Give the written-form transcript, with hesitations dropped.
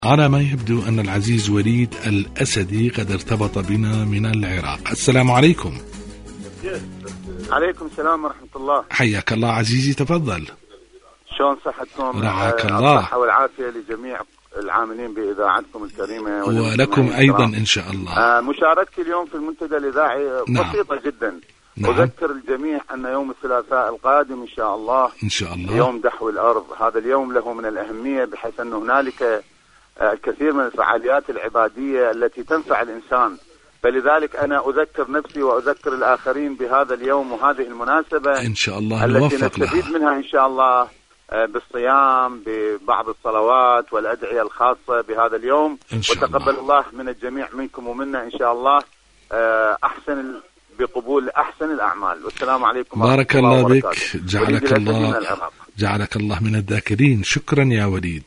على ما يبدو أن العزيز وليد الأسدي قد ارتبط بنا من العراق. السلام عليكم. عليكم السلام ورحمة الله. حياك الله عزيزي، تفضل. شلون صحتكم؟ رعاك الله. الصحة والعافية لجميع العاملين بإذاعتكم الكريمة ولكم أيضا إن شاء الله. مشاركتي اليوم في المنتدى الإذاعي بسيطة جدا. أذكر الجميع أن يوم الثلاثاء القادم إن شاء الله يوم دحو الأرض. هذا اليوم له من الأهمية بحيث أن هنالك الكثير من الفعاليات العبادية التي تنفع الإنسان، فلذلك أنا أذكر نفسي وأذكر الآخرين بهذا اليوم وهذه المناسبة إن شاء الله التي نستفيد منها إن شاء الله بالصيام، ببعض الصلوات والأدعية الخاصة بهذا اليوم، وتقبل الله من الجميع منكم ومنا إن شاء الله بقبول أحسن الأعمال. والسلام عليكم. بارك الله بك، جعلك الله من الذاكرين. شكرا يا وليد.